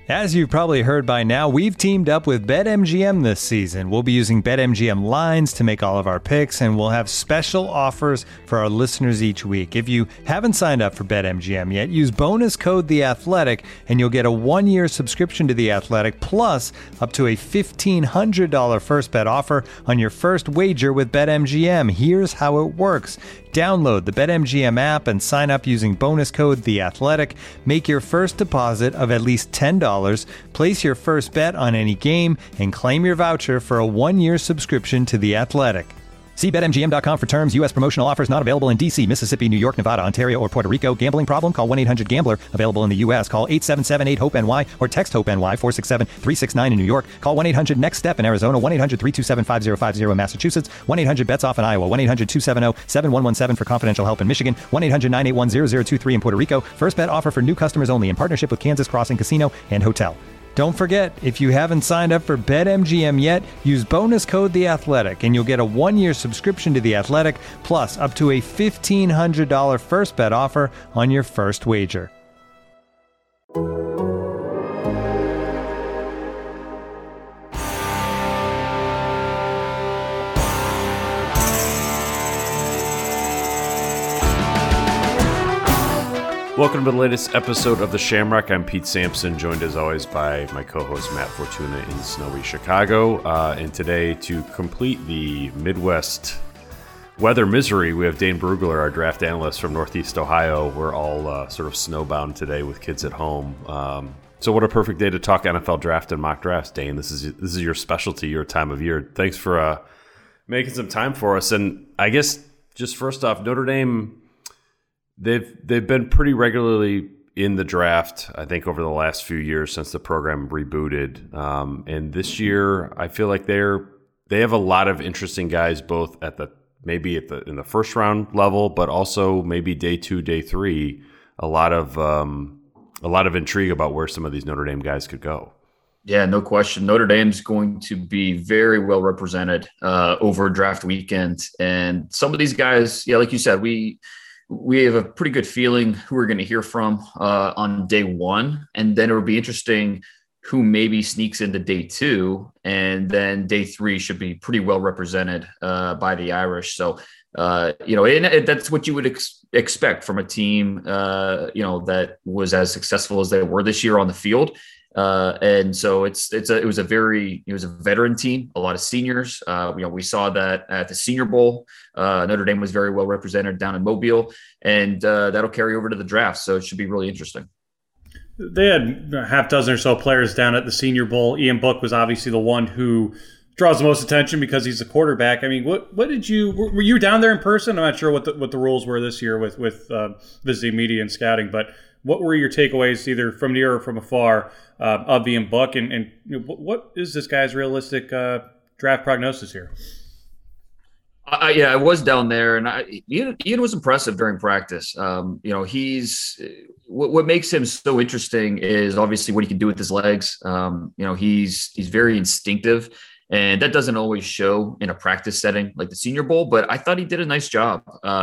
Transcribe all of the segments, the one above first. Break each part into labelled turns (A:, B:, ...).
A: As you've probably heard by now, we've teamed up with BetMGM this season. We'll be using BetMGM lines to make all of our picks, and we'll have special offers for our listeners each week. If you haven't signed up for BetMGM yet, use bonus code The Athletic, and you'll get a 1-year subscription to The Athletic, plus up to a $1,500 first bet offer on your first wager with BetMGM. Here's how it works. Download the BetMGM app and sign up using bonus code The Athletic. Make your first deposit of at least $10. Place your first bet on any game and claim your voucher for a 1-year subscription to The Athletic. See BetMGM.com for terms. U.S. promotional offers not available in D.C., Mississippi, New York, Nevada, Ontario, or Puerto Rico. Gambling problem? Call 1-800-GAMBLER. Available in the U.S. Call 877-8-HOPE-NY or text HOPE-NY 467-369 in New York. Call 1-800-NEXT-STEP in Arizona. 1-800-327-5050 in Massachusetts. 1-800-BETS-OFF in Iowa. 1-800-270-7117 for confidential help in Michigan. 1-800-981-0023 in Puerto Rico. First bet offer for new customers only in partnership with Kansas Crossing Casino and Hotel. Don't forget, if you haven't signed up for BetMGM yet, use bonus code The Athletic, and you'll get a 1-year subscription to The Athletic, plus up to a $1,500 first bet offer on your first wager.
B: Welcome to the latest episode of The Shamrock. I'm Pete Sampson, joined as always by my co-host Matt Fortuna in snowy Chicago. And today, to complete the Midwest weather misery, we have Dane Brugler, our draft analyst from Northeast Ohio. We're all sort of snowbound today with kids at home. So what a perfect day to talk NFL draft and mock drafts, Dane. This is your specialty, your time of year. Thanks for making some time for us. And I guess just first off, Notre Dame, They've been pretty regularly in the draft, I think, over the last few years since the program rebooted. And this year, I feel like they have a lot of interesting guys, both in the first round level, but also maybe day 2, day 3. A lot of intrigue about where some of these Notre Dame guys could go.
C: Yeah, no question. Notre Dame's going to be very well represented over draft weekend, and some of these guys, yeah, like you said, we have a pretty good feeling who we're going to hear from on day 1. And then it will be interesting who maybe sneaks into day 2. And then day 3 should be pretty well represented by the Irish. So, that's what you would expect from a team, that was as successful as they were this year on the field. And so it was a veteran team, a lot of seniors. We saw that at the Senior Bowl. Notre Dame was very well represented down in Mobile, and that'll carry over to the draft. So it should be really interesting.
D: They had a half dozen or so players down at the Senior Bowl. Ian Book was obviously the one who draws the most attention because he's a quarterback. I mean, what did you were you down there in person? I'm not sure what the rules were this year with visiting media and scouting, but what were your takeaways, either from near or from afar, of Ian Book, and what is this guy's realistic draft prognosis here?
C: I was down there, and Ian was impressive during practice. He's what makes him so interesting is obviously what he can do with his legs. He's very instinctive. And that doesn't always show in a practice setting like the Senior Bowl, but I thought he did a nice job.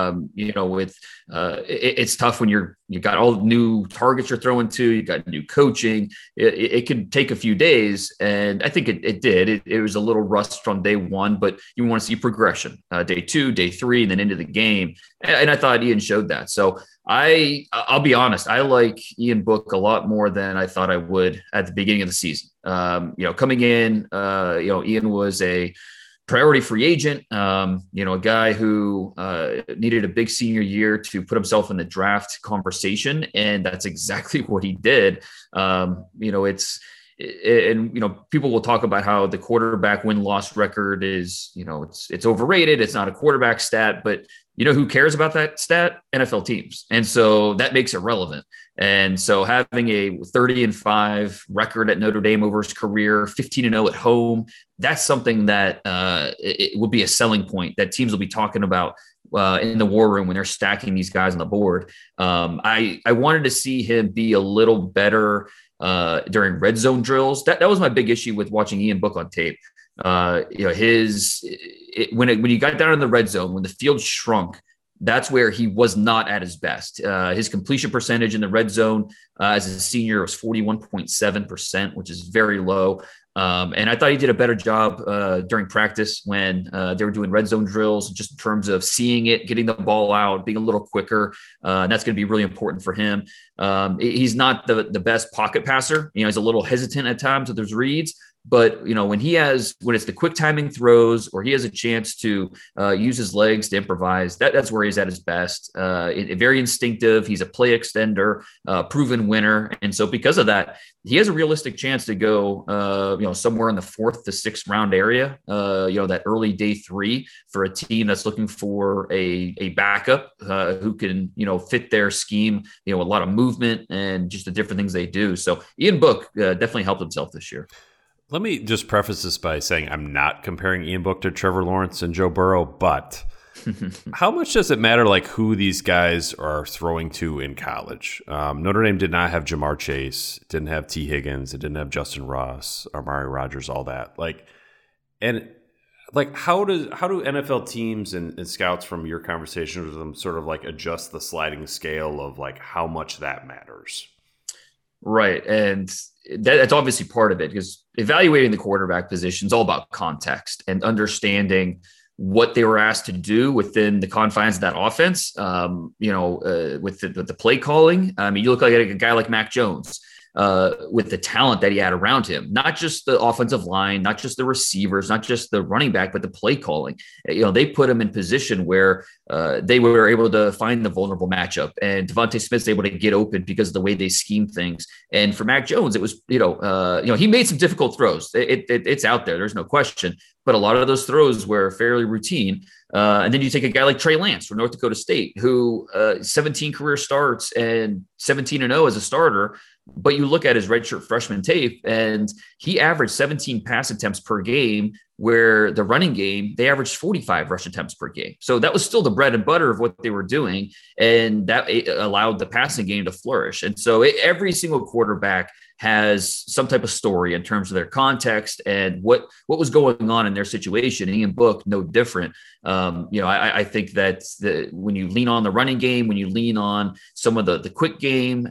C: It's tough when you got all new targets you're throwing to, you got new coaching. It could take a few days, and I think it did. It was a little rust from day 1, but you want to see progression, day 2, day 3, and then into the game. And I thought Ian showed that. So I'll be honest, I like Ian Book a lot more than I thought I would at the beginning of the season. Coming in, Ian was a priority free agent, a guy who needed a big senior year to put himself in the draft conversation. And that's exactly what he did. People will talk about how the quarterback win-loss record is, it's overrated. It's not a quarterback stat, but who cares about that stat? NFL teams. And so that makes it relevant. And so having a 30-5 record at Notre Dame over his career, 15-0 at home, that's something that it will be a selling point that teams will be talking about in the war room when they're stacking these guys on the board. I wanted to see him be a little better during red zone drills. That was my big issue with watching Ian Book on tape. When you got down in the red zone, when the field shrunk, that's where he was not at his best. His completion percentage in the red zone as a senior was 41.7%, which is very low. And I thought he did a better job during practice when they were doing red zone drills, just in terms of seeing it, getting the ball out, being a little quicker. And that's going to be really important for him. He's not the best pocket passer. He's a little hesitant at times with his reads. But, when it's the quick timing throws, or he has a chance to use his legs to improvise, that's where he's at his best. Very instinctive. He's a play extender, proven winner. And so because of that, he has a realistic chance to go, somewhere in the 4th to 6th round area, that early day 3 for a team that's looking for a backup who can, fit their scheme, a lot of movement and just the different things they do. So Ian Book definitely helped himself this year.
B: Let me just preface this by saying I'm not comparing Ian Book to Trevor Lawrence and Joe Burrow, but how much does it matter who these guys are throwing to in college? Notre Dame did not have Jamar Chase, didn't have T. Higgins, it didn't have Justin Ross, Amari Rodgers, all that. How do NFL teams and scouts from your conversations with them sort of adjust the sliding scale of how much that matters?
C: Right. And that's obviously part of it, because evaluating the quarterback position is all about context and understanding what they were asked to do within the confines of that offense. With the play calling. I mean, you look like a guy like Mac Jones with the talent that he had around him, not just the offensive line, not just the receivers, not just the running back, but the play calling. They put him in position where they were able to find the vulnerable matchup, and Devontae Smith's able to get open because of the way they scheme things. And for Mac Jones, it was, he made some difficult throws. It's out there. There's no question. But a lot of those throws were fairly routine. And then you take a guy like Trey Lance from North Dakota State, who 17 career starts and 17-0 as a starter. But you look at his redshirt freshman tape, and he averaged 17 pass attempts per game, where the running game, they averaged 45 rush attempts per game. So that was still the bread and butter of what they were doing. And that allowed the passing game to flourish. And so every single quarterback has some type of story in terms of their context and what was going on in their situation. Ian Book, no different. I think that when you lean on the running game, when you lean on some of the quick game,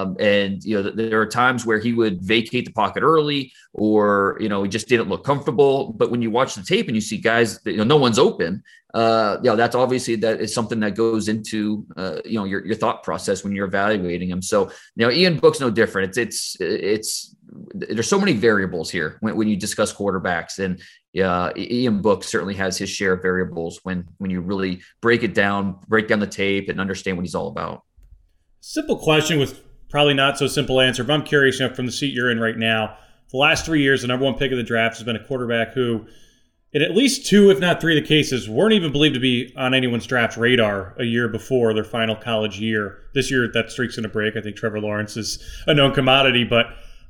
C: there are times where he would vacate the pocket early, or, he just didn't look comfortable. But when you watch the tape and you see guys that, no one's open, that's obviously, that is something that goes into, your thought process when you're evaluating him. So, Ian Book's no different. It's there's so many variables here when you discuss quarterbacks, and Ian Book certainly has his share of variables when you really break down the tape and understand what he's all about.
D: Simple question with probably not so simple answer, but I'm curious, from the seat you're in right now, the last 3 years, the number one pick of the draft has been a quarterback who, in at least 2, if not 3 of the cases, weren't even believed to be on anyone's draft radar a year before their final college year. This year, that streak's going to break. I think Trevor Lawrence is a known commodity. But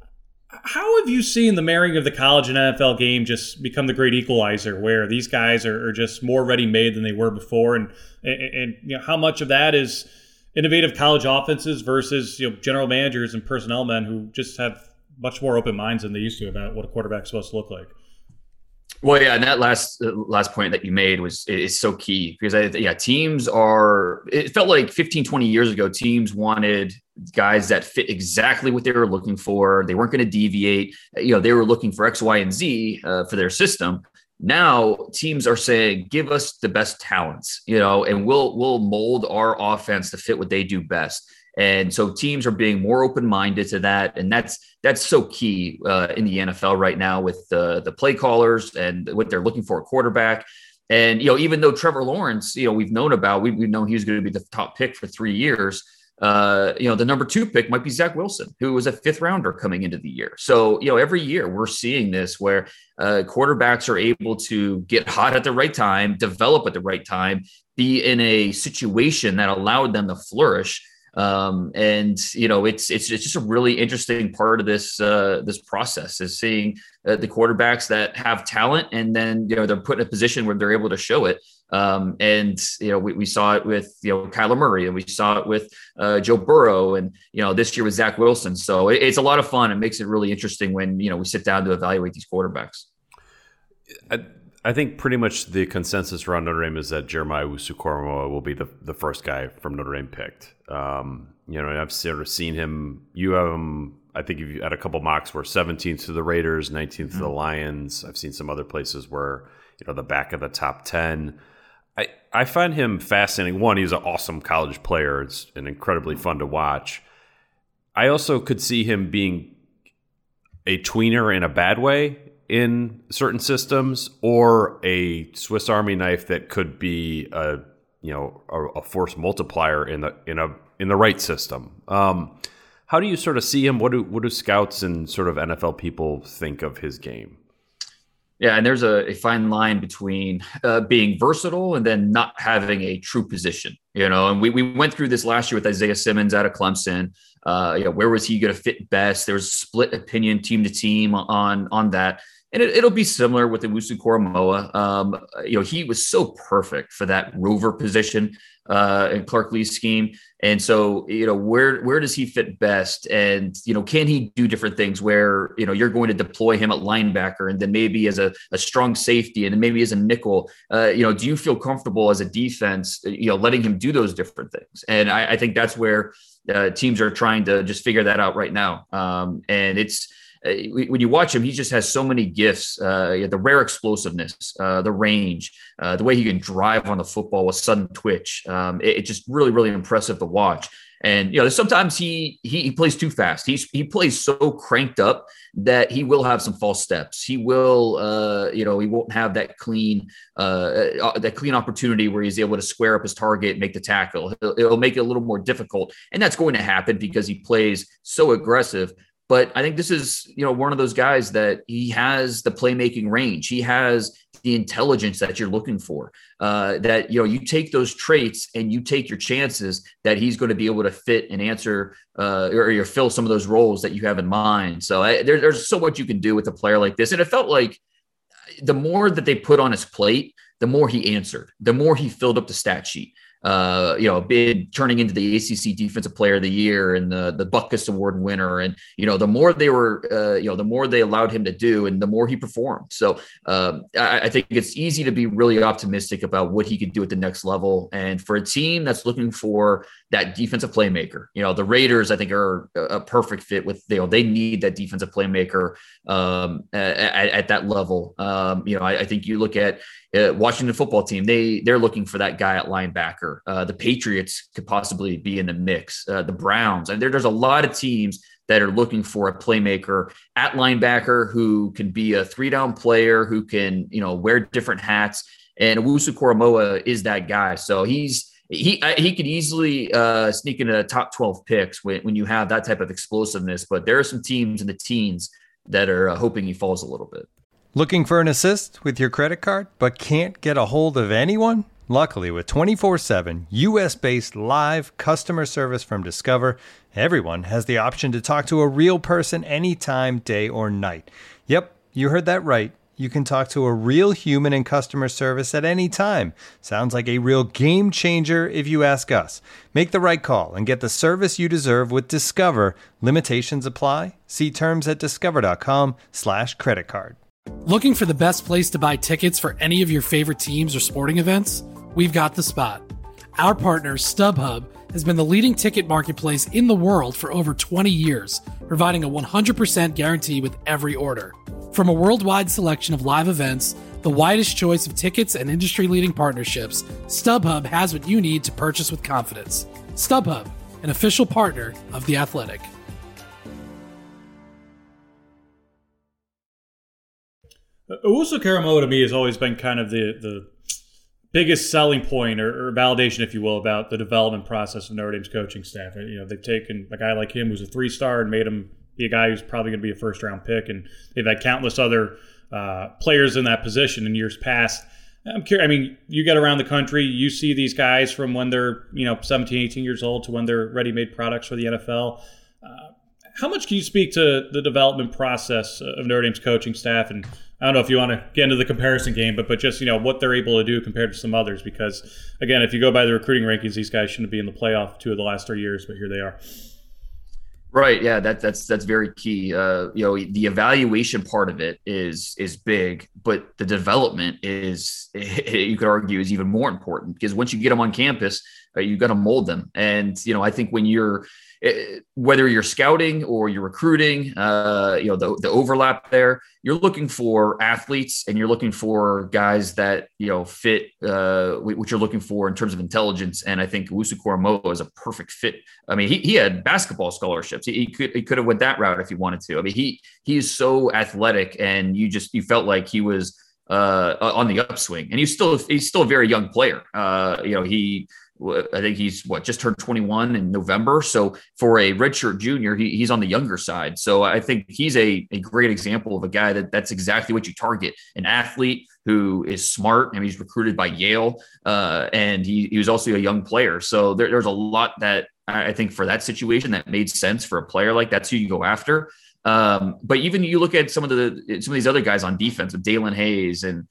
D: how have you seen the marrying of the college and NFL game just become the great equalizer, where these guys are just more ready-made than they were before? And how much of that is innovative college offenses versus general managers and personnel men who just have much more open minds than they used to about what a quarterback's supposed to look like?
C: Well, yeah, and that last point that you made is so key, because it felt like 15, 20 years ago, teams wanted guys that fit exactly what they were looking for. They weren't going to deviate. They were looking for X, Y, and Z for their system. Now teams are saying, give us the best talents, and we'll mold our offense to fit what they do best. And so teams are being more open-minded to that. And that's so key in the NFL right now with the play callers and what they're looking for a quarterback. And, even though Trevor Lawrence, we've known he was going to be the top pick for 3 years. The number 2 pick might be Zach Wilson, who was a 5th rounder coming into the year. So, every year we're seeing this where quarterbacks are able to get hot at the right time, develop at the right time, be in a situation that allowed them to flourish. It's just a really interesting part of this process, is seeing the quarterbacks that have talent, and then, they're put in a position where they're able to show it. We saw it with, Kyler Murray, and we saw it with Joe Burrow, and, this year with Zach Wilson. So it's a lot of fun. It makes it really interesting when, we sit down to evaluate these quarterbacks.
B: I think pretty much the consensus around Notre Dame is that Jeremiah Owusu-Koramoah will be the first guy from Notre Dame picked. And I've sort of seen him. You have him. I think you've had a couple mocks where 17th to the Raiders, 19th to the Lions. I've seen some other places where the back of the top 10. I find him fascinating. One, he's an awesome college player. It's an incredibly fun to watch. I also could see him being a tweener in a bad way in certain systems, or a Swiss Army knife that could be a force multiplier in the right system. How do you sort of see him? What do scouts and sort of NFL people think of his game?
C: Yeah, and there's a fine line between being versatile and then not having a true position, and we went through this last year with Isaiah Simmons out of Clemson. Where was he going to fit best? There was split opinion team to team on that. And it'll be similar with Owusu-Koramoah. He was so perfect for that rover position in Clark Lee's scheme. And so, where does he fit best? And, can he do different things where, you're going to deploy him at linebacker and then maybe as a strong safety and then maybe as a nickel? Do you feel comfortable as a defense, letting him do those different things? And I think that's where teams are trying to just figure that out right now. And it's, when you watch him, he just has so many gifts, the rare explosiveness, the range, the way he can drive on the football with sudden twitch. It's just really, really impressive to watch. And, sometimes he plays too fast. He plays so cranked up that he will have some false steps. He will, he won't have that clean opportunity where he's able to square up his target and make the tackle. It'll make it a little more difficult. And that's going to happen because he plays so aggressive. But I think this is, one of those guys that he has the playmaking range. He has the intelligence that you're looking for, that, you take those traits and you take your chances that he's going to be able to fit and answer or fill some of those roles that you have in mind. So there's so much you can do with a player like this. And it felt like the more that they put on his plate, the more he answered, the more he filled up the stat sheet. Turning into the ACC Defensive Player of the Year and the Butkus Award winner. And, the more they were, the more they allowed him to do and the more he performed. So I think it's easy to be really optimistic about what he could do at the next level. And for a team that's looking for that defensive playmaker, the Raiders, I think, are a perfect fit with, they need that defensive playmaker at that level. I think you look at Washington football team, they're looking for that guy at linebacker. The Patriots could possibly be in the mix. The Browns, and there's a lot of teams that are looking for a playmaker at linebacker who can be a 3-down player, who can, wear different hats. And Owusu-Koramoah is that guy. So he could easily sneak into the top 12 picks when you have that type of explosiveness. But there are some teams in the teens that are hoping he falls a little bit.
A: Looking for an assist with your credit card, but can't get a hold of anyone? Luckily, with 24/7 U.S.-based live customer service from Discover, everyone has the option to talk to a real person anytime, day or night. Yep, you heard that right. You can talk to a real human in customer service at any time. Sounds like a real game changer if you ask us. Make the right call and get the service you deserve with Discover. Limitations apply. See terms at discover.com/creditcard.
E: Looking for the best place to buy tickets for any of your favorite teams or sporting events? We've got the spot. Our partner, StubHub, has been the leading ticket marketplace in the world for over 20 years, providing a 100% guarantee with every order. From a worldwide selection of live events, the widest choice of tickets and industry-leading partnerships, StubHub has what you need to purchase with confidence. StubHub, an official partner of The Athletic.
D: Owusu-Koramoah to me has always been kind of the biggest selling point or validation, if you will, about the development process of Notre Dame's coaching staff. They've taken a guy like him who's a 3-star and made him be a guy who's probably going to be a first-round pick, and they've had countless other players in that position in years past. I'm curious. I mean, you get around the country, you see these guys from when they're 17, 18 years old to when they're ready-made products for the NFL. How much can you speak to the development process of Notre Dame's coaching staff? And I don't know if you want to get into the comparison game, but just, what they're able to do compared to some others. Because, again, if you go by the recruiting rankings, these guys shouldn't be in the playoff 2 of the last 3 years, but here they are.
C: Right. Yeah. That's very key. The evaluation part of it is big, but the development is, you could argue, is even more important, because once you get them on campus, you got to mold them. And, I think when you're, whether you're scouting or you're recruiting, the overlap there, you're looking for athletes and you're looking for guys that, fit what you're looking for in terms of intelligence. And I think Owusu Koromoa is a perfect fit. I mean, he had basketball scholarships. He could have went that route if he wanted to. I mean, he is so athletic, and you felt like he was on the upswing, and he's still a very young player. I think he's just turned 21 in November. So for a redshirt junior, he's on the younger side. So I think he's a great example of a guy that's exactly what you target: an athlete who is smart. I mean, he's recruited by Yale, and he was also a young player. So there's a lot that I think for that situation that made sense for a player like that's who you go after. But even you look at some of these other guys on defense with Dalen Hayes and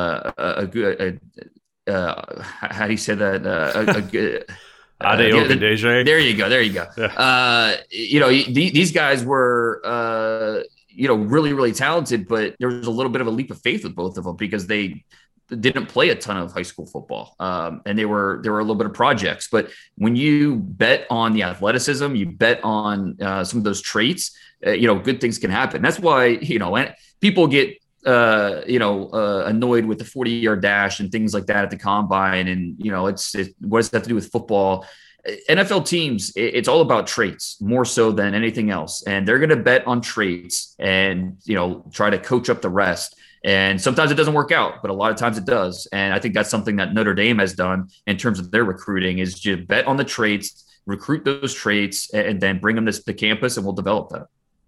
C: how do you say that?
B: Ade Ogundeji.
C: There you go. Yeah. These guys were, really, really talented, but there was a little bit of a leap of faith with both of them, because they didn't play a ton of high school football. And they were a little bit of projects. But when you bet on the athleticism, you bet on some of those traits, good things can happen. That's why, people get annoyed with the 40-yard dash and things like that at the combine. And, what does that have to do with football? NFL teams, it's all about traits more so than anything else. And they're going to bet on traits and, try to coach up the rest. And sometimes it doesn't work out, but a lot of times it does. And I think that's something that Notre Dame has done in terms of their recruiting, is just bet on the traits, recruit those traits, and then bring them to the campus, and we'll develop that.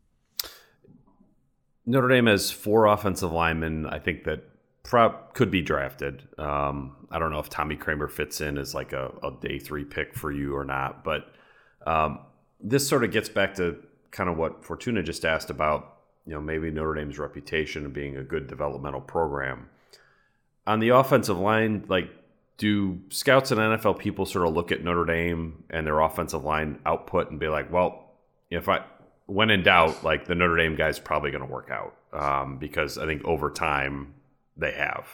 B: Notre Dame has 4 offensive linemen, I think, that could be drafted. I don't know if Tommy Kramer fits in as like a day 3 pick for you or not, but this sort of gets back to kind of what Fortuna just asked about, maybe Notre Dame's reputation of being a good developmental program. On the offensive line, like, do scouts and NFL people sort of look at Notre Dame and their offensive line output and be like, well, when in doubt, like, the Notre Dame guy's probably going to work out, because I think over time they have.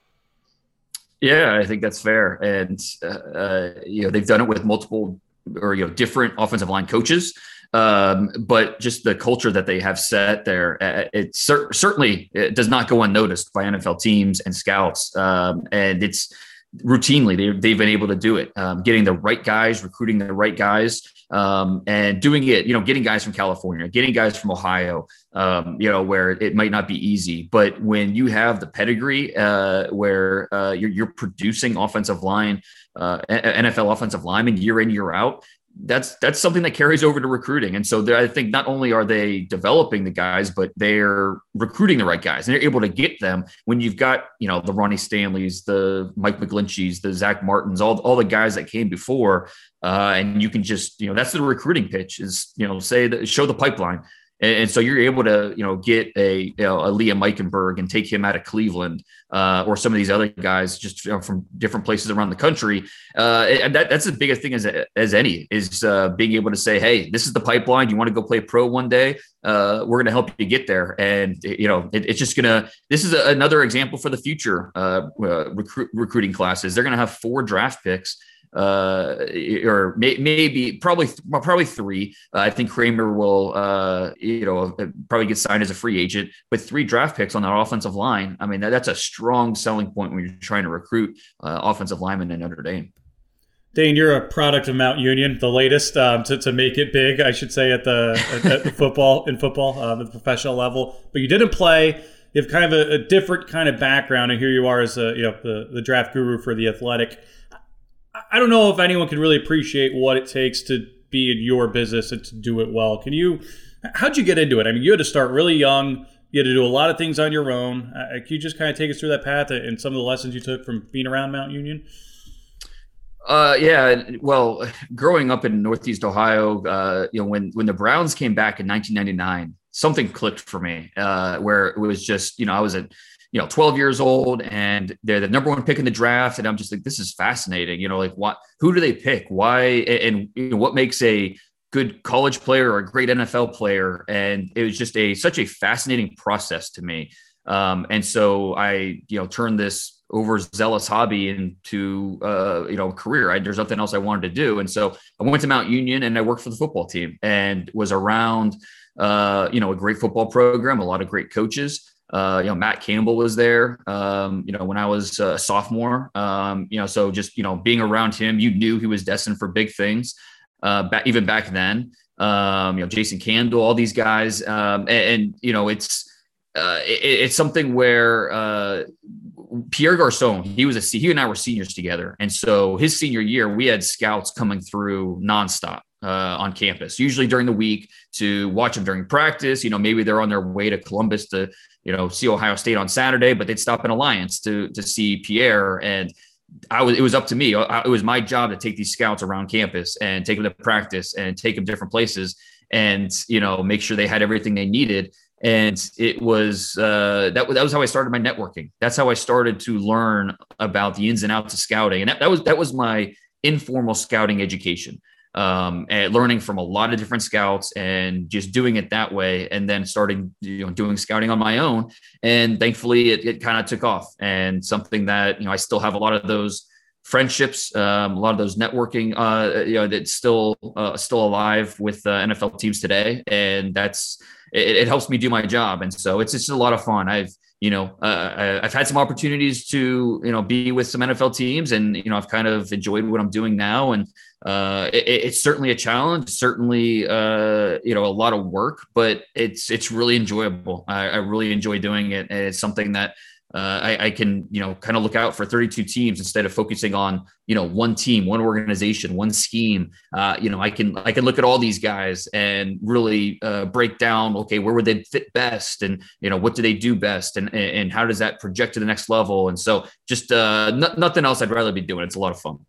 C: Yeah, I think that's fair. And, they've done it with multiple or, different offensive line coaches. But just the culture that they have set there, it certainly does not go unnoticed by NFL teams and scouts. And it's routinely, they've been able to do it, getting the right guys, recruiting the right guys, and doing it, getting guys from California, getting guys from Ohio, where it might not be easy, but when you have the pedigree, where you're producing offensive line, NFL offensive linemen year in, year out, that's something that carries over to recruiting. And so I think not only are they developing the guys, but they're recruiting the right guys, and they're able to get them when you've got, the Ronnie Stanleys, the Mike McGlincheys, the Zach Martins, all the guys that came before. And you can just, that's the recruiting pitch is, show the pipeline. And so you're able to, get a Liam Eichenberg and take him out of Cleveland, or some of these other guys just from different places around the country. And that's the biggest thing as any is being able to say, hey, this is the pipeline. You want to go play pro one day? We're going to help you get there. And, it's just this is another example for the future recruiting classes. They're going to have 4 draft picks. Or maybe probably 3. I think Kramer will, probably get signed as a free agent, but 3 draft picks on that offensive line. I mean, that's a strong selling point when you're trying to recruit offensive linemen in Notre Dame.
D: Dane, you're a product of Mount Union, the latest to make it big, I should say, at the football, at the professional level. But you didn't play. You have kind of a different kind of background, and here you are as the draft guru for The Athletic. I don't know if anyone can really appreciate what it takes to be in your business and to do it well. How'd you get into it? I mean, you had to start really young. You had to do a lot of things on your own. Can you just kind of take us through that path and some of the lessons you took from being around Mount Union?
C: Yeah. Well, growing up in Northeast Ohio, when the Browns came back in 1999, something clicked for me, where it was just, I was 12 years old, and they're the number 1 pick in the draft. And I'm just like, this is fascinating. Who do they pick? Why? And what makes a good college player or a great NFL player. And it was just such a fascinating process to me. And so I, turned this overzealous hobby into, a career. There's nothing else I wanted to do. And so I went to Mount Union and I worked for the football team and was around, a great football program, a lot of great coaches. Matt Campbell was there, when I was a sophomore, so just, being around him, you knew he was destined for big things, even back then, Jason Candle, all these guys. It's something where, Pierre Garcon, he and I were seniors together. And so his senior year, we had scouts coming through nonstop. On campus, usually during the week, to watch them during practice. Maybe they're on their way to Columbus to, see Ohio State on Saturday, but they'd stop in Alliance to see Pierre. And it was up to me. It was my job to take these scouts around campus and take them to practice and take them different places and, make sure they had everything they needed. And it was, that was how I started my networking. That's how I started to learn about the ins and outs of scouting. And that was my informal scouting education. And learning from a lot of different scouts and just doing it that way. And then starting, doing scouting on my own. And thankfully it kind of took off, and something that, I still have a lot of those friendships, a lot of those networking, that's still alive with NFL teams today. And it helps me do my job. And so it's just a lot of fun. I've had some opportunities to, be with some NFL teams, and, I've kind of enjoyed what I'm doing now. And it's certainly a challenge, certainly, a lot of work, but it's really enjoyable. I really enjoy doing it. And it's something that I can, kind of look out for 32 teams instead of focusing on, one team, one organization, one scheme. I can look at all these guys and really break down, okay, where would they fit best? And, what do they do best? And how does that project to the next level? And so just nothing else I'd rather be doing. It's a lot of fun.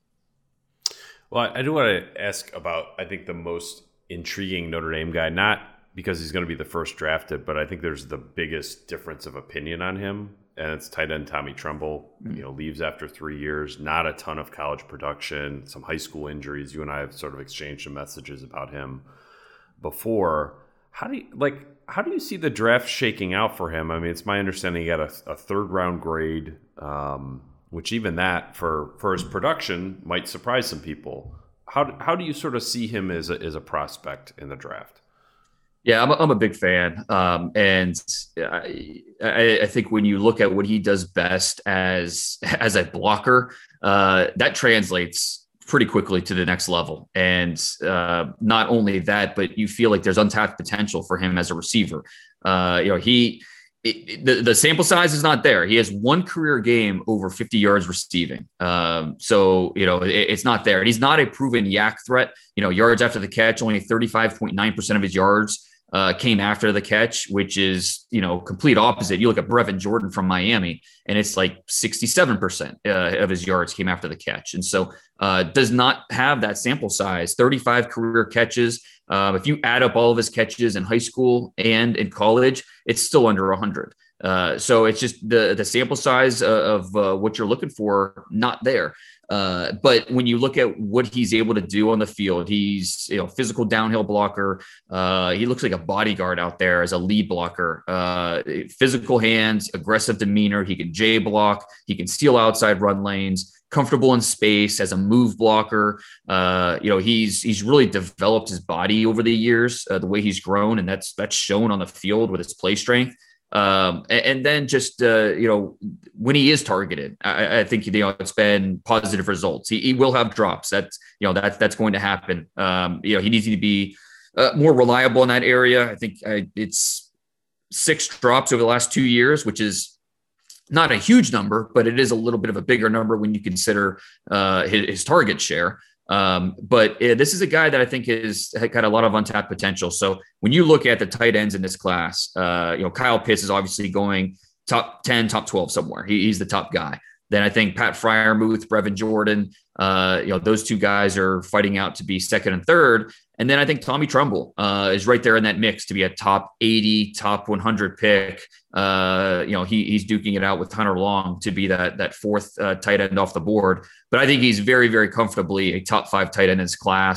B: Well, I do want to ask about, I think, the most intriguing Notre Dame guy, not because he's going to be the first drafted, but I think there's the biggest difference of opinion on him. And it's tight end Tommy Tremble, leaves after 3 years, not a ton of college production, some high school injuries. You and I have sort of exchanged some messages about him before. How do you see the draft shaking out for him? I mean, it's my understanding he got a third round grade, which even that for his production might surprise some people. How do you sort of see him as a prospect in the draft?
C: Yeah, I'm a big fan. And I think when you look at what he does best as a blocker, that translates pretty quickly to the next level. And not only that, but you feel like there's untapped potential for him as a receiver. The sample size is not there. He has one career game over 50 yards receiving. So it's not there. And he's not a proven yak threat. Yards after the catch, only 35.9% of his yards came after the catch, which is, complete opposite. You look at Brevin Jordan from Miami, and it's like 67% of his yards came after the catch. And so does not have that sample size, 35 career catches. If you add up all of his catches in high school and in college, it's still under 100. So it's just the sample size of what you're looking for, not there. But when you look at what he's able to do on the field, he's physical downhill blocker. He looks like a bodyguard out there as a lead blocker. Physical hands, aggressive demeanor. He can J block. He can steal outside run lanes. Comfortable in space as a move blocker. He's really developed his body over the years, the way he's grown, and that's shown on the field with his play strength. And then just, when he is targeted, I think, it's been positive results. He will have drops. That's going to happen. He needs to be more reliable in that area. I think it's 6 drops over the last 2 years, which is not a huge number, but it is a little bit of a bigger number when you consider his target share. But this is a guy that I think has got a lot of untapped potential. So when you look at the tight ends in this class, Kyle Pitts is obviously going top 10, top 12 somewhere. He's the top guy. Then I think Pat Freiermuth, Brevin Jordan, those two guys are fighting out to be second and third. And then I think Tommy Tremble is right there in that mix to be a top 80, top 100 pick. He's duking it out with Hunter Long to be that fourth tight end off the board. But I think he's very, very comfortably a top 5 tight end in his class. And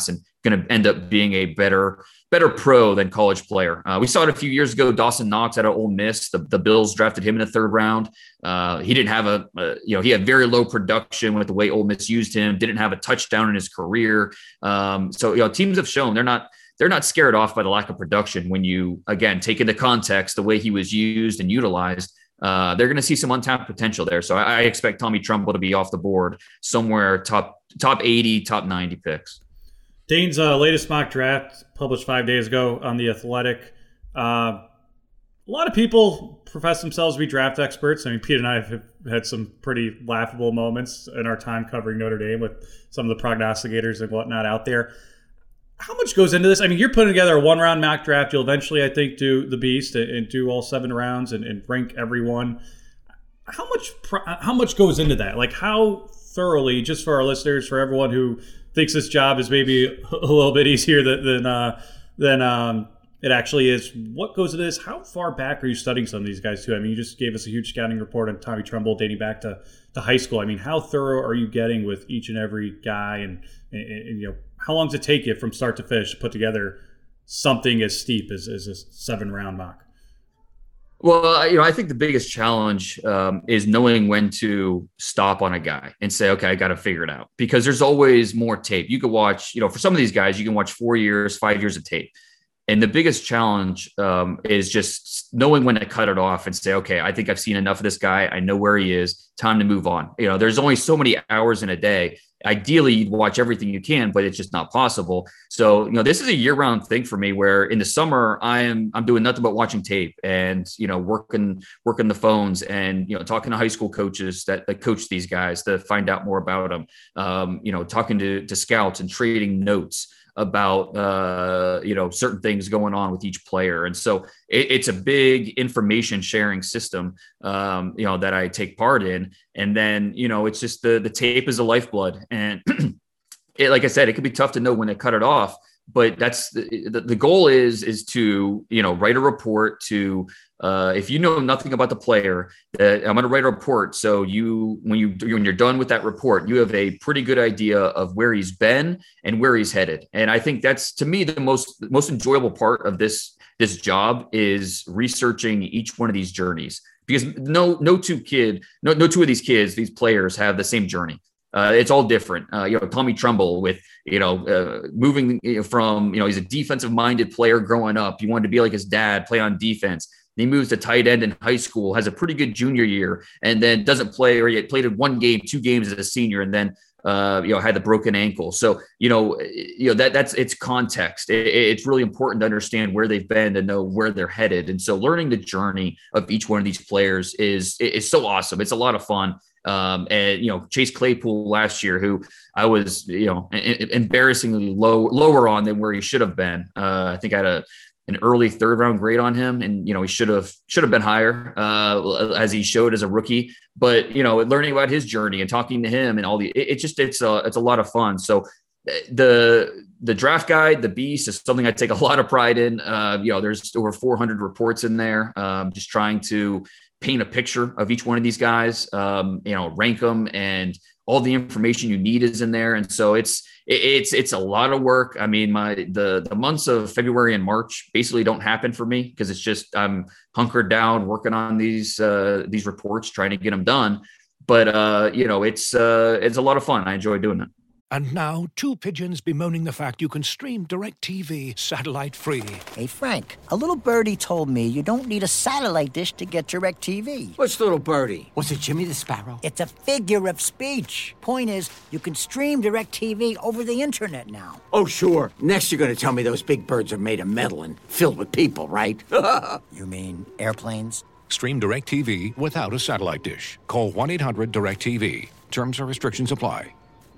C: going to end up being a better pro than college player. We saw it a few years ago. Dawson Knox out of Ole Miss. The Bills drafted him in the 3rd round. He didn't have he had very low production with the way Ole Miss used him. Didn't have a touchdown in his career. So teams have shown they're not scared off by the lack of production when you, again, take into context the way he was used and utilized. They're going to see some untapped potential there. So I expect Tommy Tremble to be off the board somewhere top 80, top 90 picks.
D: Dane's latest mock draft published 5 days ago on The Athletic. A lot of people profess themselves to be draft experts. I mean, Pete and I have had some pretty laughable moments in our time covering Notre Dame with some of the prognosticators and whatnot out there. How much goes into this? I mean, you're putting together a 1-round mock draft. You'll eventually, I think, do the beast and do all 7 rounds and rank everyone. How much goes into that? Like, how thoroughly, just for our listeners, for everyone who thinks this job is maybe a little bit easier than it actually is, what goes into this? How far back are you studying some of these guys too? I mean, you just gave us a huge scouting report on Tommy Tremble dating back to high school. I mean, how thorough are you getting with each and every guy, and how long does it take you from start to finish to put together something as steep as a 7-round mock?
C: Well, I think the biggest challenge is knowing when to stop on a guy and say, okay, I got to figure it out, because there's always more tape. You could watch, for some of these guys, you can watch 4 years, 5 years of tape. And the biggest challenge is just knowing when to cut it off and say, okay, I think I've seen enough of this guy. I know where he is. Time to move on. There's only so many hours in a day. Ideally, you'd watch everything you can, but it's just not possible. So, this is a year-round thing for me, where in the summer I'm doing nothing but watching tape and, working the phones and, talking to high school coaches that coach these guys to find out more about them. Talking to scouts and trading notes about, certain things going on with each player. And so it's a big information sharing system, that I take part in. And then, it's just the tape is the lifeblood. And like I said, it can be tough to know when to cut it off, but that's the goal is to, write a report to, if you know nothing about the player, I'm going to write a report. So when you're done with that report, you have a pretty good idea of where he's been and where he's headed. And I think that's, to me, the most enjoyable part of this job is researching each one of these journeys, because no two of these kids, these players, have the same journey. It's all different. Tommy Tremble with, moving from, he's a defensive minded player growing up. He wanted to be like his dad, play on defense. He moves to tight end in high school, has a pretty good junior year, and then doesn't play, or he played in 1 game, 2 games as a senior, and then had the broken ankle. So that's it's context. It's really important to understand where they've been, to know where they're headed, and so learning the journey of each one of these players is so awesome. It's a lot of fun. And Chase Claypool last year, who I was embarrassingly lower on than where he should have been. I think I had an early 3rd round grade on him, and he should have been higher as he showed as a rookie. But learning about his journey and talking to him and all it's a lot of fun. So the draft guide, the beast, is something I take a lot of pride in. There's over 400 reports in there, just trying to paint a picture of each one of these guys, rank them, and all the information you need is in there. And so it's a lot of work. I mean, the months of February and March basically don't happen for me, because it's just, I'm hunkered down working on these reports, trying to get them done. But it's a lot of fun. I enjoy doing it.
F: And now, 2 pigeons bemoaning the fact you can stream DirecTV satellite-free.
G: Hey, Frank, a little birdie told me you don't need a satellite dish to get DirecTV.
H: What's little birdie? Was it Jimmy the Sparrow?
G: It's a figure of speech. Point is, you can stream DirecTV over the internet now.
H: Oh, sure. Next you're going to tell me those big birds are made of metal and filled with people, right?
G: You mean airplanes?
F: Stream DirecTV without a satellite dish. Call 1-800-DirecTV. Terms or restrictions apply.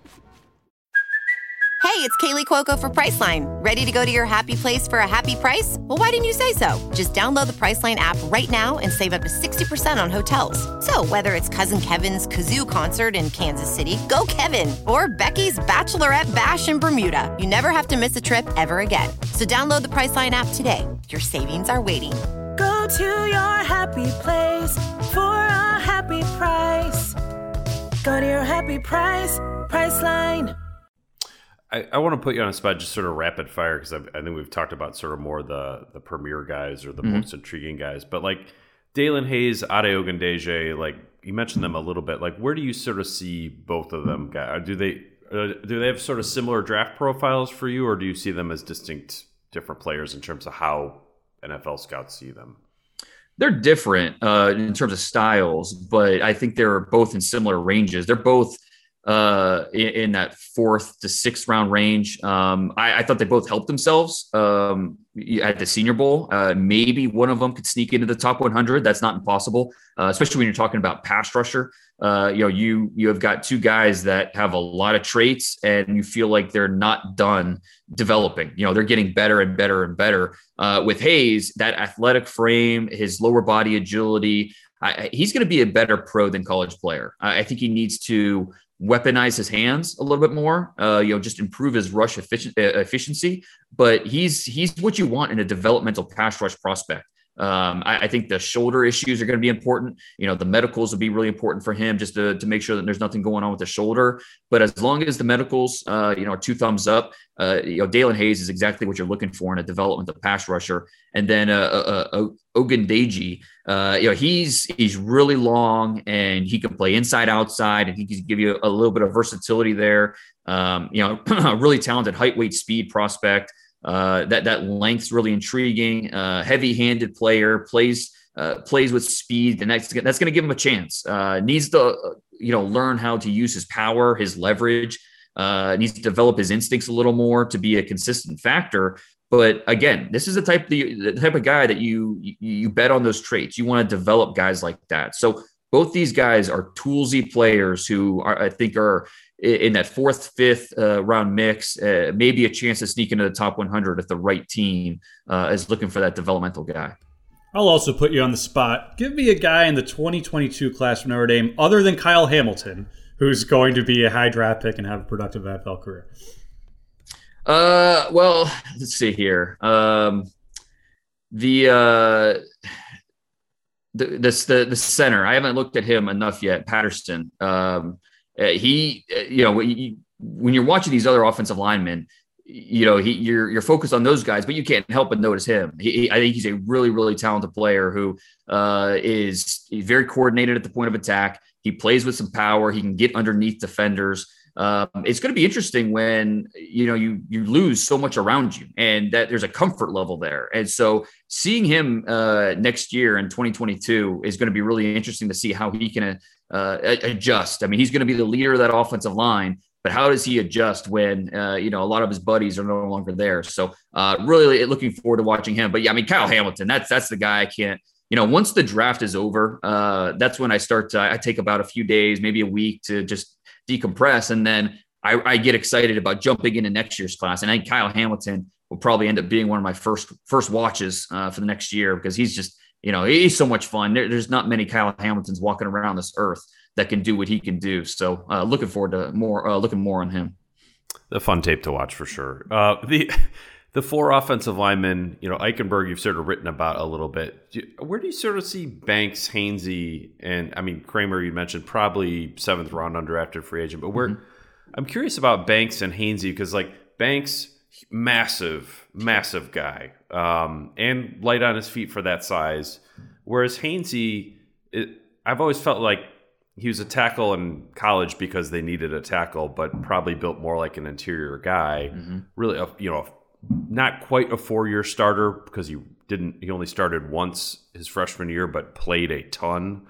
I: Hey, it's Kaylee Cuoco for Priceline. Ready to go to your happy place for a happy price? Well, why didn't you say so? Just download the Priceline app right now and save up to 60% on hotels. So whether it's Cousin Kevin's Kazoo Concert in Kansas City, go Kevin, or Becky's Bachelorette Bash in Bermuda, you never have to miss a trip ever again. So download the Priceline app today. Your savings are waiting.
J: Go to your happy place for a happy price. Go to your happy price, Priceline.
B: I want to put you on a spot, just sort of rapid fire, because I think we've talked about sort of more the premier guys or the most intriguing guys. But like Dalen Hayes, Ade Ogundeji, like you mentioned them a little bit. Like where do you sort of see both of them? Do they have sort of similar draft profiles for you, or do you see them as distinct, different players in terms of how NFL scouts see them?
C: They're different in terms of styles, but I think they're both in similar ranges. They're both in that 4th to 6th round range. I thought they both helped themselves at the Senior Bowl. Maybe one of them could sneak into the top 100. That's not impossible, especially when you're talking about pass rusher. You have got two guys that have a lot of traits, and you feel like they're not done developing. They're getting better and better and better. With Hayes, that athletic frame, his lower body agility, he's going to be a better pro than college player. I think he needs to weaponize his hands a little bit more, just improve his rush efficiency. But he's what you want in a developmental pass rush prospect. I think the shoulder issues are going to be important. The medicals will be really important for him, just to make sure that there's nothing going on with the shoulder. But as long as the medicals, are 2 thumbs up, Dalen Hayes is exactly what you're looking for in a developmental pass rusher. And then Ogundeji, he's really long, and he can play inside, outside, and he can give you a little bit of versatility there. A really talented height, weight, speed prospect. That length's really intriguing. Heavy-handed player, plays with speed, and that's going to give him a chance. Needs to learn how to use his power, his leverage. Needs to develop his instincts a little more to be a consistent factor. But again, this is the type of guy that you bet on those traits. You want to develop guys like that. So both these guys are toolsy players who I think are in that 4th, 5th round mix, maybe a chance to sneak into the top 100 if the right team is looking for that developmental guy.
D: I'll also put you on the spot. Give me a guy in the 2022 class from Notre Dame other than Kyle Hamilton who's going to be a high draft pick and have a productive NFL career.
C: Well, let's see here. The center, I haven't looked at him enough yet. Patterson. When you're watching these other offensive linemen, you're focused on those guys, but you can't help but notice him. I think he's a really, really talented player who is very coordinated at the point of attack. He plays with some power. He can get underneath defenders. It's going to be interesting when you lose so much around you, and that there's a comfort level there. And so seeing him next year in 2022 is going to be really interesting to see how he can adjust. I mean, he's going to be the leader of that offensive line, but how does he adjust when a lot of his buddies are no longer there? So really looking forward to watching him. But yeah, I mean, Kyle Hamilton, that's the guy I can't. Once the draft is over, that's when I start. I take about a few days, maybe a week, to just decompress, and then I get excited about jumping into next year's class. And I think Kyle Hamilton will probably end up being one of my first watches for the next year, because he's just he's so much fun. There's not many Kyle Hamiltons walking around this earth that can do what he can do. So looking forward to looking more on him.
B: The fun tape to watch for sure. The 4 offensive linemen, Eichenberg, you've sort of written about a little bit. Where do you sort of see Banks, Hainsey, and Kramer? You mentioned probably 7th round undrafted free agent, but I'm curious about Banks and Hainsey, because Banks, massive guy, and light on his feet for that size. Whereas Hainsey, I've always felt like he was a tackle in college because they needed a tackle, but probably built more like an interior guy. Mm-hmm. Really, not quite a 4-year starter, because he only started once his freshman year, but played a ton.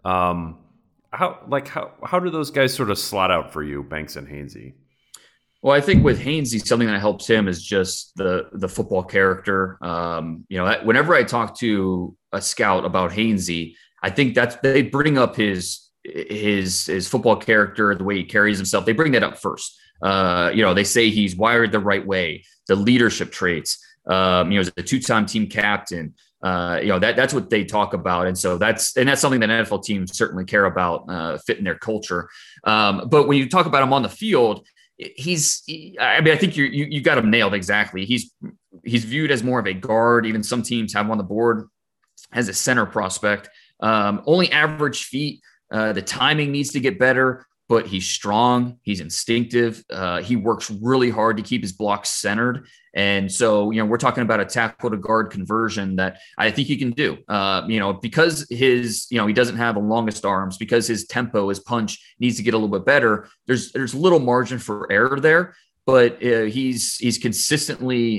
B: How do those guys sort of slot out for you, Banks and Hainsey?
C: Well, I think with Hainsey, something that helps him is just the football character. Whenever I talk to a scout about Hainsey, I think they bring up his football character, the way he carries himself. They bring that up first. They say he's wired the right way, the leadership traits, he's a 2-time team captain. That's what they talk about. And so that's something that NFL teams certainly care about, fit in their culture. But when you talk about him on the field, I think you got him nailed. Exactly. He's viewed as more of a guard. Even some teams have him on the board as a center prospect. Only average feet. The timing needs to get better. but he's strong. He's instinctive. He works really hard to keep his blocks centered. And so, we're talking about a tackle to guard conversion that I think he can do, because he doesn't have the longest arms, because his tempo, his punch needs to get a little bit better. There's little margin for error there, but he's consistently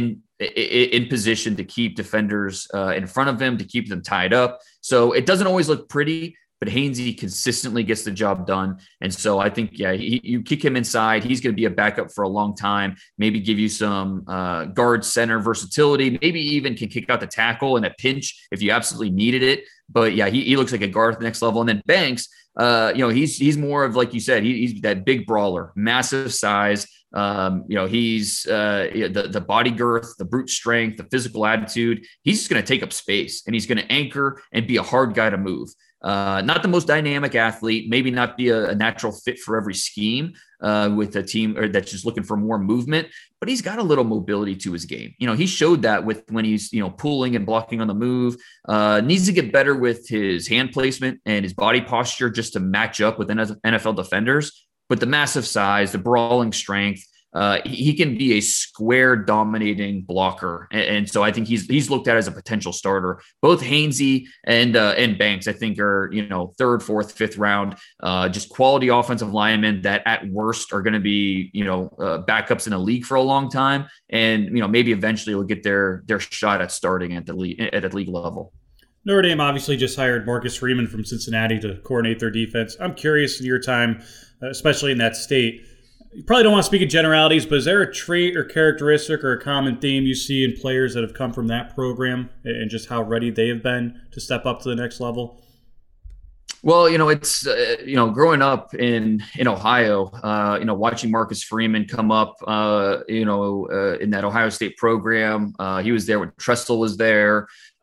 C: in position to keep defenders in front of him, to keep them tied up. So it doesn't always look pretty, but Hainsey consistently gets the job done. And so I think, you kick him inside, he's going to be a backup for a long time, maybe give you some guard center versatility, maybe even can kick out the tackle in a pinch if you absolutely needed it. But he looks like a guard at the next level. And then Banks, he's more of, like you said, he's that big brawler, massive size. He's the body girth, the brute strength, the physical attitude. He's just going to take up space, and he's going to anchor and be a hard guy to move. Not the most dynamic athlete, maybe not be a natural fit for every scheme with a team or that's just looking for more movement, but he's got a little mobility to his game. He showed that when he's, pulling and blocking on the move. Needs to get better with his hand placement and his body posture just to match up with NFL defenders. But the massive size, the brawling strength, he can be a square dominating blocker. And so I think he's looked at as a potential starter. Both Hainsey and Banks, I think, are, third, fourth, fifth round, just quality offensive linemen that at worst are going to be, backups in the league for a long time. And, maybe eventually will get their shot at starting at the league level.
D: Notre Dame obviously just hired Marcus Freeman from Cincinnati to coordinate their defense. I'm curious, in your time, especially in that state, you probably don't want to speak in generalities, but is there a trait or characteristic or a common theme you see in players that have come from that program and just how ready they have been to step up to the next level?
C: Well, it's, growing up in Ohio, watching Marcus Freeman come up, in that Ohio State program. He was there when Tressel was there.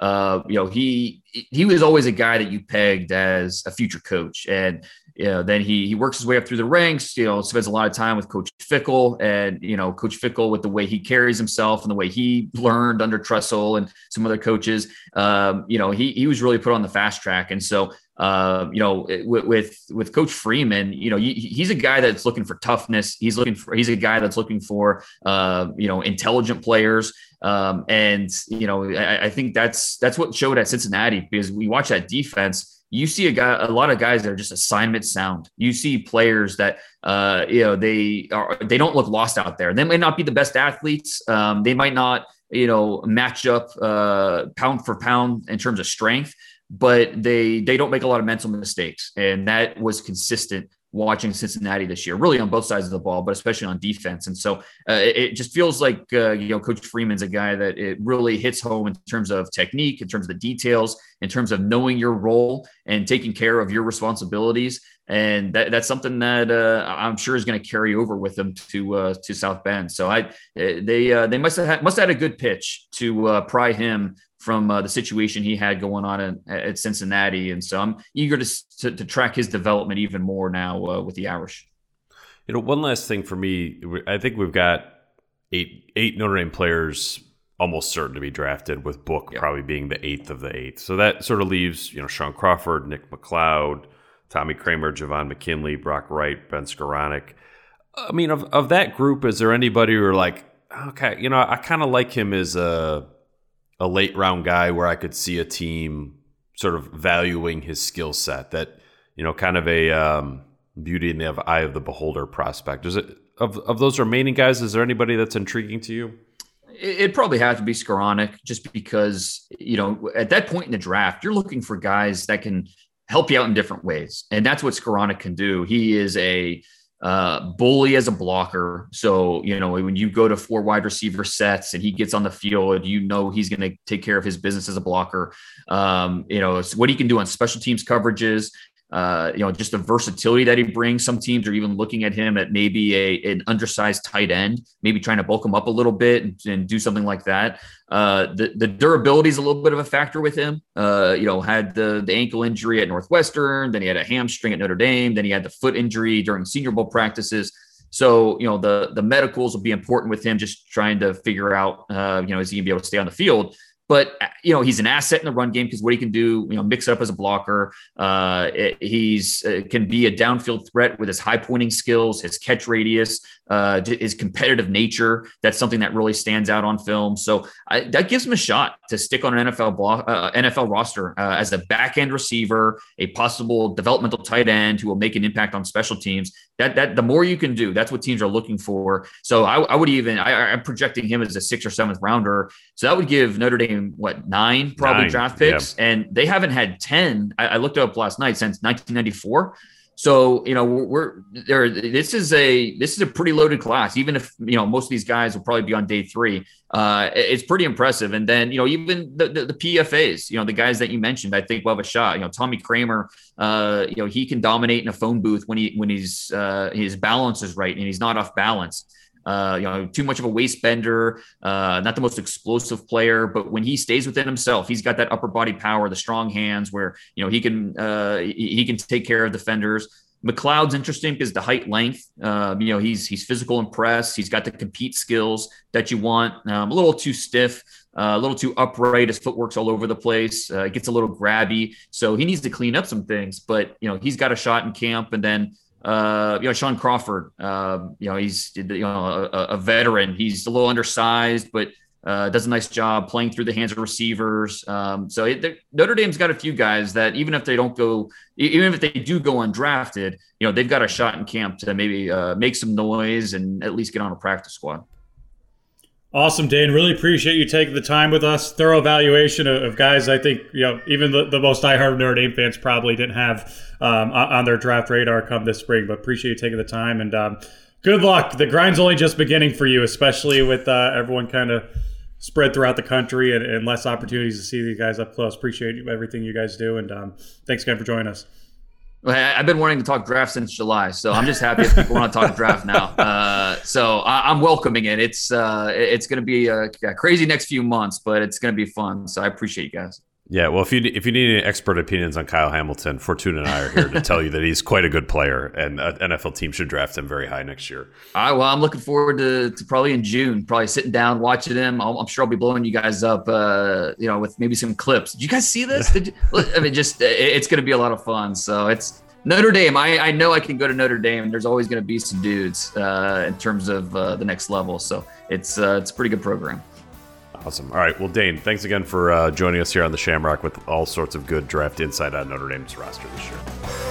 C: He was always a guy that you pegged as a future coach. And, then he works his way up through the ranks, spends a lot of time with Coach Fickell, and, Coach Fickell, with the way he carries himself and the way he learned under Tressel and some other coaches, he was really put on the fast track. And so, with Coach Freeman, he's a guy that's looking for toughness. He's a guy that's looking for, intelligent players. I think that's what showed at Cincinnati, because we watch that defense. You see a lot of guys that are just assignment sound. You see players that, they don't look lost out there. They might not be the best athletes. They might not, match up pound for pound in terms of strength, but they don't make a lot of mental mistakes. And that was consistent watching Cincinnati this year, really on both sides of the ball, but especially on defense. And so it just feels like, Coach Freeman's a guy that it really hits home in terms of technique, in terms of the details, in terms of knowing your role and taking care of your responsibilities. And that's something that I'm sure is going to carry over with them to South Bend. So they must have had a good pitch to pry him from the situation he had going on at Cincinnati. And so I'm eager to track his development even more now with the Irish.
B: One last thing for me, I think we've got eight Notre Dame players almost certain to be drafted, with Book probably being the eighth of the eighth. So that sort of leaves, Sean Crawford, Nick McLeod, Tommy Kramer, Javon McKinley, Brock Wright, Ben Skoranek. I mean, of that group, is there anybody who are like, okay, I kind of like him as a late round guy where I could see a team sort of valuing his skill set, that, kind of a beauty in the eye of the beholder prospect? Is it of those remaining guys, is there anybody that's intriguing to you?
C: It probably has to be Skoranek, just because, at that point in the draft, you're looking for guys that can help you out in different ways. And that's what Skoranek can do. He is a bully as a blocker. So, when you go to 4 wide receiver sets and he gets on the field, he's going to take care of his business as a blocker. What he can do on special teams coverages, just the versatility that he brings. Some teams are even looking at him at maybe an undersized tight end, maybe trying to bulk him up a little bit and do something like that. The durability is a little bit of a factor with him. Had the ankle injury at Northwestern, then he had a hamstring at Notre Dame, then he had the foot injury during Senior Bowl practices. So, the medicals will be important with him, just trying to figure out, is he gonna be able to stay on the field? But, he's an asset in the run game because what he can do, mix it up as a blocker. He's can be a downfield threat with his high pointing skills, his catch radius, his competitive nature. That's something that really stands out on film. So that gives him a shot to stick on an NFL roster as a back end receiver, a possible developmental tight end who will make an impact on special teams. That the more you can do, that's what teams are looking for. So I'm projecting him as a 6th or 7th rounder. So that would give Notre Dame 9 draft picks, and they haven't had 10. I looked it up last night since 1994. So we're there. This is a pretty loaded class. Even if most of these guys will probably be on day 3, it's pretty impressive. And then even the PFAs, the guys that you mentioned, I think will have a shot. Tommy Kramer, he can dominate in a phone booth when his balance is right and he's not off balance. Too much of a waist bender, not the most explosive player, but when he stays within himself, he's got that upper body power, the strong hands where, he can take care of defenders. McLeod's interesting because the height, length, he's physical and press. He's got the compete skills that you want. A little too stiff, a little too upright. His footwork's all over the place. It gets a little grabby. So he needs to clean up some things, but he's got a shot in camp. And then, Sean Crawford, he's a veteran. He's a little undersized, but does a nice job playing through the hands of receivers. Notre Dame's got a few guys that even if they do go undrafted, they've got a shot in camp to maybe make some noise and at least get on a practice squad.
D: Awesome, Dane. Really appreciate you taking the time with us. Thorough evaluation of guys I think even the most diehard Notre Dame fans probably didn't have on their draft radar come this spring. But appreciate you taking the time, and good luck. The grind's only just beginning for you, especially with everyone kind of spread throughout the country and less opportunities to see these guys up close. Appreciate everything you guys do, and thanks again for joining us.
C: I've been wanting to talk draft since July, so I'm just happy if people want to talk draft now. So I'm welcoming it. It's going to be a crazy next few months, but it's going to be fun. So I appreciate you guys.
B: Yeah, well, if you need any expert opinions on Kyle Hamilton, Fortuna and I are here to tell you that he's quite a good player, and an NFL team should draft him very high next year.
C: All right, well, I'm looking forward to probably in June, probably sitting down, watching him. I'm sure I'll be blowing you guys up, with maybe some clips. Did you guys see this? It's going to be a lot of fun. So it's Notre Dame. I know I can go to Notre Dame, and there's always going to be some dudes in terms of the next level. So it's a pretty good program.
B: Awesome. All right. Well, Dane, thanks again for joining us here on the Shamrock with all sorts of good draft insight on Notre Dame's roster this year.